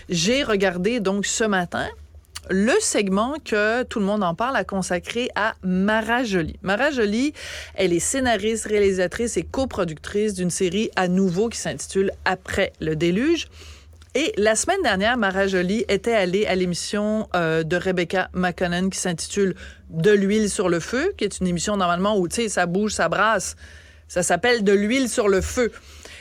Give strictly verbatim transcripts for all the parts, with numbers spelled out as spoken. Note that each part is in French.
j'ai regardé donc ce matin le segment que Tout le monde en parle a consacré à Mara Joly. Mara Joly, elle est scénariste, réalisatrice et coproductrice d'une série à nouveau qui s'intitule Après le déluge. Et la semaine dernière, Mara Joly était allée à l'émission euh, de Rebecca McConnell qui s'intitule De l'huile sur le feu, qui est une émission normalement où, tu sais, ça bouge, ça brasse. Ça s'appelle De l'huile sur le feu.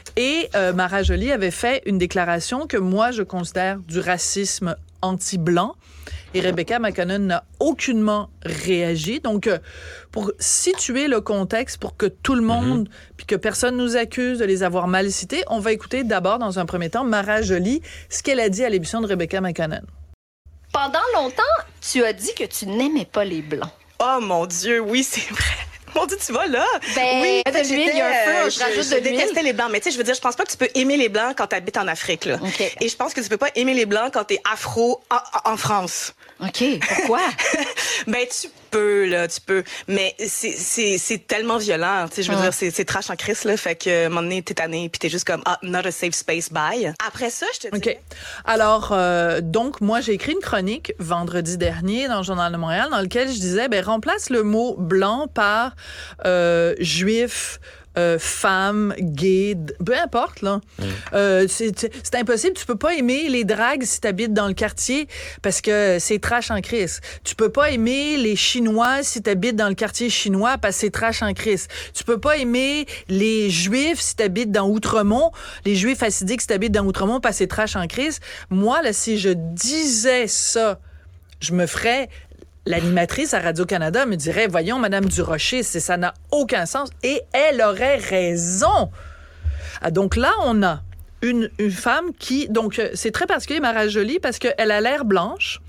Et euh, Mara Joly avait fait une déclaration que moi, je considère du racisme anti-blanc. Et Rebecca McConnell n'a aucunement réagi. Donc, euh, pour situer le contexte, pour que tout le monde, mm-hmm. puis que personne nous accuse de les avoir mal cités, on va écouter d'abord, dans un premier temps, Mara Joly, ce qu'elle a dit à l'émission de Rebecca McConnell. Pendant longtemps, tu as dit que tu n'aimais pas les Blancs. Oh mon Dieu, oui, c'est vrai. Mon Dieu, tu vas là? Ben, oui, de l'huile, il y a un feu, je, je rajoute je de l'huile. Je détestais les Blancs, mais tu sais, je veux dire, je pense pas que tu peux aimer les Blancs quand tu habites en Afrique, là. Okay. Et je pense que tu peux pas aimer les Blancs quand t'es afro en, en France. OK, pourquoi? Ben, tu peux, là, tu peux. Mais c'est, c'est, c'est tellement violent, tu sais, je veux ah. dire, c'est, c'est trash en crise, là. Fait que, à un moment donné, t'es tanné, puis t'es juste comme, ah, not a safe space, bye. Après ça, je te dis. OK. Alors, euh, donc, moi, j'ai écrit une chronique vendredi dernier dans le Journal de Montréal dans lequel je disais, ben, remplace le mot blanc par euh, juif, Euh, femme, gay, peu importe, là. Mm. Euh, c'est, c'est impossible. Tu peux pas aimer les dragues si t'habites dans le quartier parce que c'est trash en crise. Tu peux pas aimer les Chinois si t'habites dans le quartier chinois parce que c'est trash en crise. Tu peux pas aimer les Juifs si t'habites dans Outremont, les Juifs assidiques si t'habites dans Outremont parce que c'est trash en crise. Moi, là, si je disais ça, je me ferais... L'animatrice à Radio-Canada me dirait, voyons, Madame Durocher, c'est, ça n'a aucun sens. Et elle aurait raison. Ah, donc là, on a une, une femme qui... Donc, c'est très particulier, Mara Joly, parce qu'elle a l'air blanche.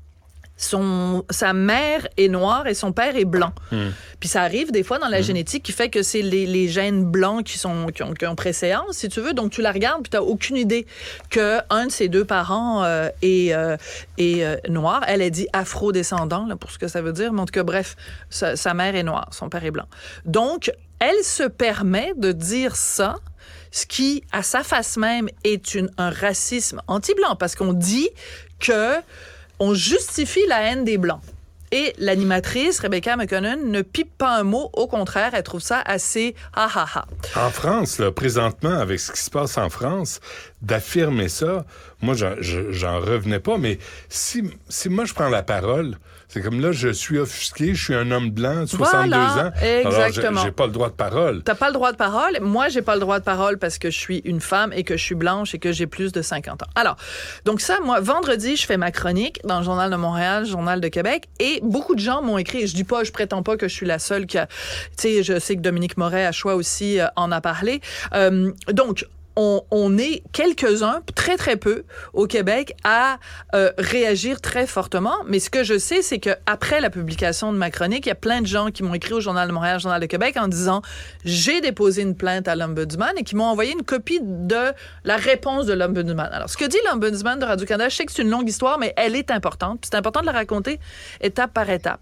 Son, sa mère est noire et son père est blanc. Mm. Puis ça arrive des fois dans la mm. génétique qui fait que c'est les, les gènes blancs qui, sont, qui, ont, qui ont préséance, si tu veux. Donc tu la regardes puis tu n'as aucune idée qu'un de ses deux parents euh, est, euh, est euh, noir. Elle a dit afro-descendant, là, pour ce que ça veut dire. Mais en tout cas, bref, sa, sa mère est noire, son père est blanc. Donc, elle se permet de dire ça, ce qui, à sa face même, est une, un racisme anti-blanc, parce qu'on dit que on justifie la haine des Blancs. Et l'animatrice, Rebecca McConnell, ne pipe pas un mot. Au contraire, elle trouve ça assez ha ha ha. En France, là, présentement, avec ce qui se passe en France, d'affirmer ça, moi, j'en, j'en revenais pas. Mais si, si moi, je prends la parole, c'est comme là, je suis offusqué, je suis un homme blanc de soixante-deux voilà, ans. Exactement. Alors, j'ai, j'ai pas le droit de parole. T'as pas le droit de parole. Moi, j'ai pas le droit de parole parce que je suis une femme et que je suis blanche et que j'ai plus de cinquante ans. Alors, donc ça, moi, vendredi, je fais ma chronique dans le Journal de Montréal, Journal de Québec, et beaucoup de gens m'ont écrit. Je dis pas, je prétends pas que je suis la seule qui a... Tu sais, je sais que Dominique Moret à Choix aussi euh, en a parlé. Euh, donc, On, on est quelques-uns, très, très peu, au Québec, à euh, réagir très fortement. Mais ce que je sais, c'est qu'après la publication de ma chronique, il y a plein de gens qui m'ont écrit au Journal de Montréal, Journal de Québec, en disant « J'ai déposé une plainte à l'Ombudsman » et qui m'ont envoyé une copie de la réponse de l'Ombudsman. Alors, ce que dit l'Ombudsman de Radio-Canada, je sais que c'est une longue histoire, mais elle est importante. Puis c'est important de la raconter étape par étape.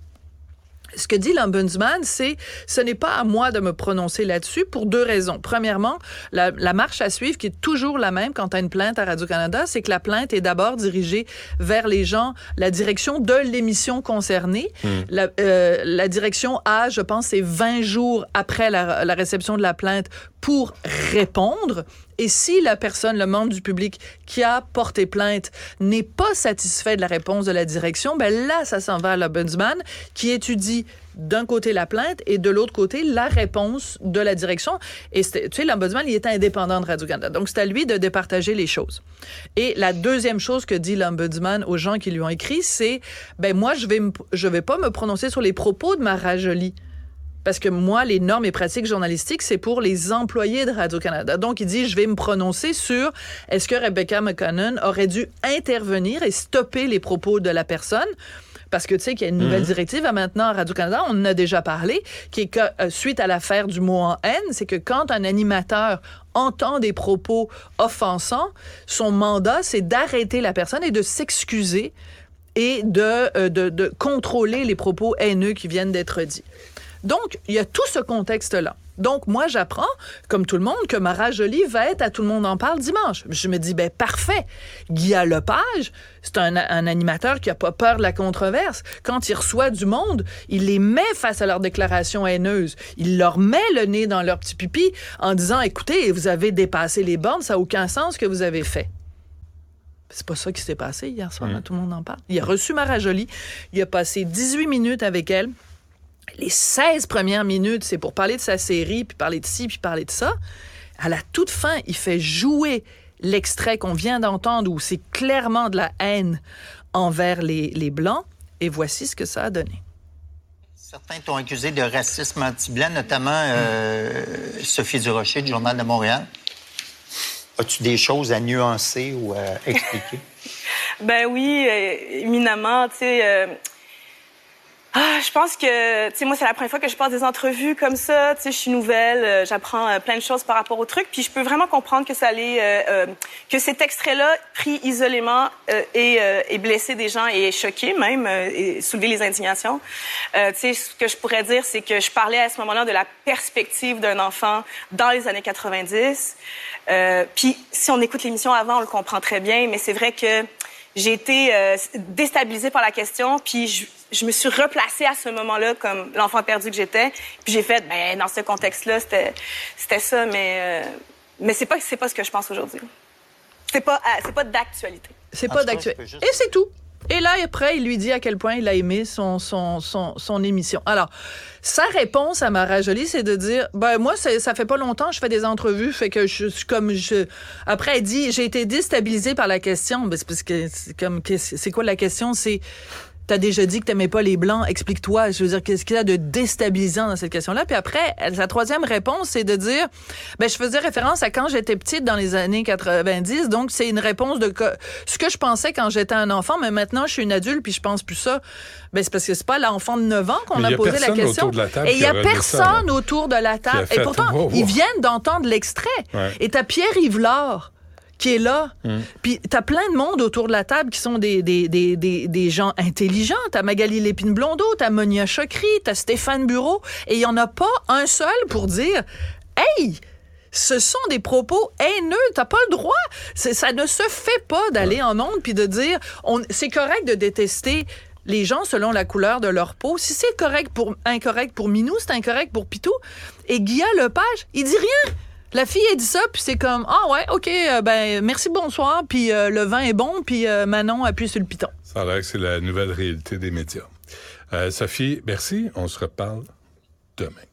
Ce que dit l'Ombudsman, c'est ce n'est pas à moi de me prononcer là-dessus pour deux raisons. Premièrement, la, la marche à suivre, qui est toujours la même quand tu as une plainte à Radio-Canada, c'est que la plainte est d'abord dirigée vers les gens, la direction de l'émission concernée. Mmh. La, euh, la direction a, je pense, c'est vingt jours après la, la réception de la plainte pour répondre. Et si la personne, le membre du public qui a porté plainte n'est pas satisfait de la réponse de la direction, ben là, ça s'en va à l'Ombudsman qui étudie d'un côté la plainte et de l'autre côté la réponse de la direction. Et tu sais, l'Ombudsman, il est indépendant de Radio-Canada. Donc, c'est à lui de départager les choses. Et la deuxième chose que dit l'Ombudsman aux gens qui lui ont écrit, c'est, ben moi, je vais, m- je vais pas me prononcer sur les propos de Mara Joly. Parce que moi, les normes et pratiques journalistiques, c'est pour les employés de Radio-Canada. Donc, il dit, je vais me prononcer sur est-ce que Rebecca McConnell aurait dû intervenir et stopper les propos de la personne. Parce que tu sais qu'il y a une nouvelle mmh. directive à maintenant à Radio-Canada, on en a déjà parlé, qui est que, euh, suite à l'affaire du mot en haine, c'est que quand un animateur entend des propos offensants, son mandat, c'est d'arrêter la personne et de s'excuser et de, euh, de, de contrôler les propos haineux qui viennent d'être dits. Donc, il y a tout ce contexte-là. Donc, moi, j'apprends, comme tout le monde, que Mara Joly va être à Tout le monde en parle dimanche. Je me dis, ben parfait. Guy Lepage, c'est un, un animateur qui a pas peur de la controverse. Quand il reçoit du monde, il les met face à leurs déclarations haineuses. Il leur met le nez dans leur petit pipi en disant, écoutez, vous avez dépassé les bornes, ça n'a aucun sens ce que vous avez fait. C'est pas ça qui s'est passé hier soir, mmh. Tout le monde en parle. Il a reçu Mara Joly, il a passé dix-huit minutes avec elle. Les seize premières minutes, c'est pour parler de sa série, puis parler de ci, puis parler de ça. À la toute fin, il fait jouer l'extrait qu'on vient d'entendre où c'est clairement de la haine envers les, les Blancs. Et voici ce que ça a donné. Certains t'ont accusé de racisme anti-blanc, notamment euh, Sophie Durocher du Journal de Montréal. As-tu des choses à nuancer ou à expliquer? Ben oui, euh, éminemment, tu sais... Euh... Ah, je pense que, tu sais, moi, c'est la première fois que je passe des entrevues comme ça. Tu sais, je suis nouvelle, euh, j'apprends euh, plein de choses par rapport au truc. Puis je peux vraiment comprendre que ça allait, euh, euh, que cet extrait-là, pris isolément, euh, et, euh, et blessé des gens et choqué même, euh, et soulevé les indignations. Euh, tu sais, ce que je pourrais dire, c'est que je parlais à ce moment-là de la perspective d'un enfant dans les années quatre-vingt-dix. Euh, puis si on écoute l'émission avant, on le comprend très bien, mais c'est vrai que j'ai été euh, déstabilisée par la question, puis je, je me suis replacée à ce moment-là comme l'enfant perdu que j'étais. Puis j'ai fait, ben dans ce contexte-là, c'était, c'était ça, mais euh, mais c'est pas c'est pas ce que je pense aujourd'hui. C'est pas euh, c'est pas d'actualité. C'est pas d'actualité. Juste... Et c'est tout. Et là, après, il lui dit à quel point il a aimé son, son, son, son émission. Alors, sa réponse à Mara Joly, c'est de dire, ben moi, c'est, ça fait pas longtemps que je fais des entrevues, fait que je suis comme je... Après, elle dit, j'ai été déstabilisée par la question. Ben, c'est parce que c'est comme, c'est quoi la question? C'est... T'as déjà dit que t'aimais pas les Blancs, explique-toi. Je veux dire, qu'est-ce qu'il y a de déstabilisant dans cette question-là? Puis après, sa troisième réponse, c'est de dire, ben, je faisais référence à quand j'étais petite dans les années quatre-vingt-dix, donc c'est une réponse de que, ce que je pensais quand j'étais un enfant, mais maintenant je suis une adulte puis je pense plus ça. Ben, c'est parce que c'est pas l'enfant de neuf ans qu'on a, a posé la question. Et il y a personne ça, autour de la table. Et pourtant, wow, wow. ils viennent d'entendre l'extrait. Ouais. Et t'as Pierre Yvelard qui est là. Mmh. Puis t'as plein de monde autour de la table qui sont des, des, des, des, des gens intelligents. T'as Magali Lépine-Blondeau, t'as Monia Chokri, t'as Stéphane Bureau, et il y en a pas un seul pour dire « Hey, ce sont des propos haineux, t'as pas le droit. » Ça ne se fait pas d'aller ouais. en ondes puis de dire on, « C'est correct de détester les gens selon la couleur de leur peau. Si c'est correct pour, incorrect pour Minou, c'est incorrect pour Pitou. » Et Guy Lepage, il dit rien. La fille, elle dit ça, puis c'est comme, ah ouais, OK, euh, ben merci, bonsoir, puis euh, le vin est bon, puis euh, Manon appuie sur le piton. Ça a l'air que c'est la nouvelle réalité des médias. Euh, Sophie, merci, on se reparle demain.